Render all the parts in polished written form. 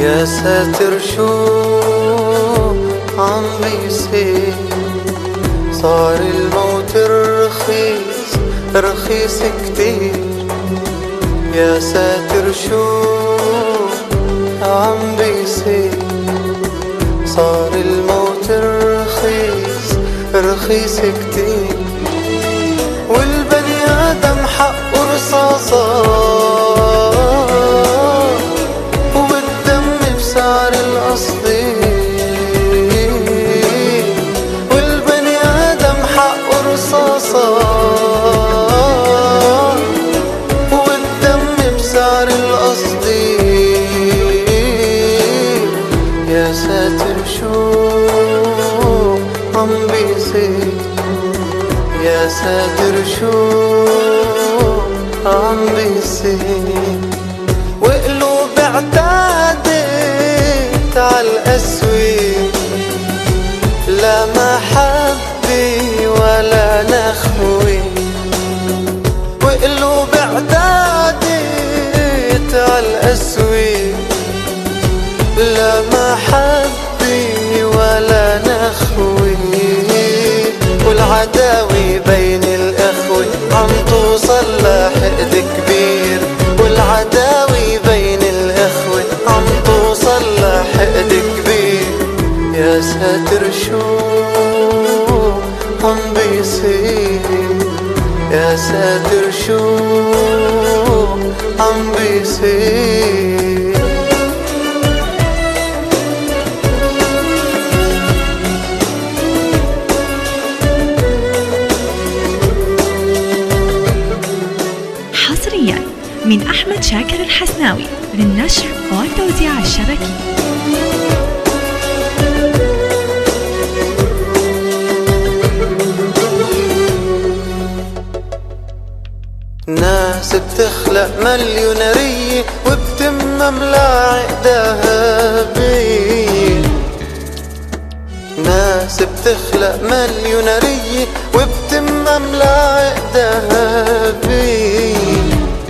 يا ساتر شو عم بيصير، صار الموت رخيص رخيص كتير. يا ساتر شو عم بيصير، صار الموت رخيص رخيص كتير. والبني آدم حقه رصاصات والدم بسعر الأصلي. والبني آدم حقه رصاصات والدم بسعر الأصلي. يا ساتر شو عم بيصير، يا ساتر شو عم بيصير. وقلوب اعتادت عالقسوة، لا محبة ولا نخوة. وقلوب اعتادت عالقسوة، لا محبة ولا نخوة. والعداوة بين الأخوة عم توصل لحقد كبير. والعداوة بين الأخوة عم توصل لحقد كبير. يا ساتر شو عم بيصير، يا ساتر شو عم بيصير. من أحمد شاكر الحسناوي للنشر والتوزيع الشبكي. ناس بتخلق مليونيرية وبتمم لعقدها ذهبية. ناس بتخلق مليونيرية وبتمم لعقدها ذهبية.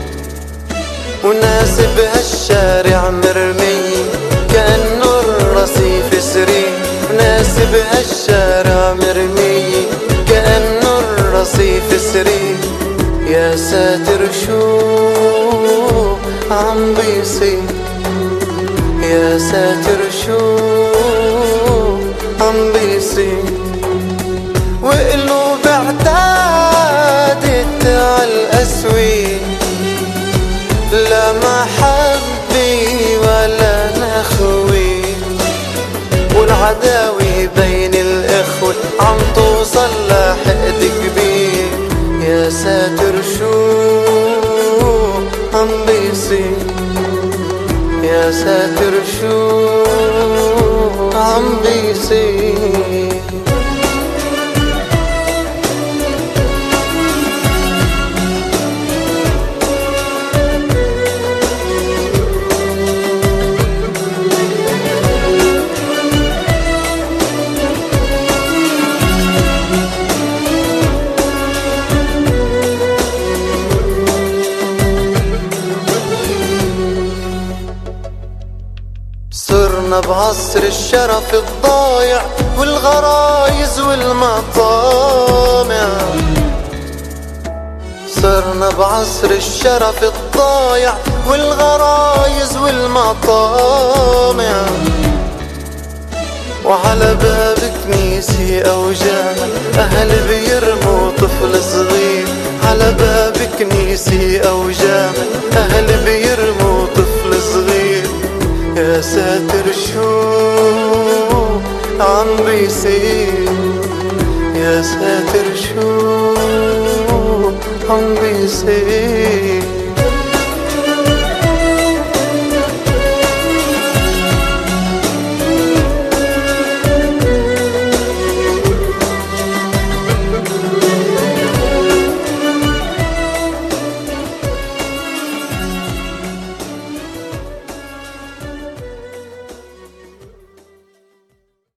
وناس بهالشارع مرمية كأنه الرصيف سري. وناس بهالشارع مرمية كأنه الرصيف سري. يا ساتر شو عم بيصير، يا ساتر شو عم بيصير. وقلوب اعتادت عالقسوة، لا محبة ولا نخوة. والعداوة بين الإخوة عم توصل لحقد كبير. يا ساتر شو عم بيصير، يا ساتر شو عم بيصير. صرنا بعصر الشرف الضايع والغرايز والمطامع. صرنا بعصر الشرف الضايع والغرايز والمطامع. وعلى باب كنيسة أو جامع أهل بيرموا طفل صغير. على باب كنيسة أو جامع أهل بيرموا طفل صغير. يا ساتر شو عم بيصير، يا ساتر شو عم بيصير.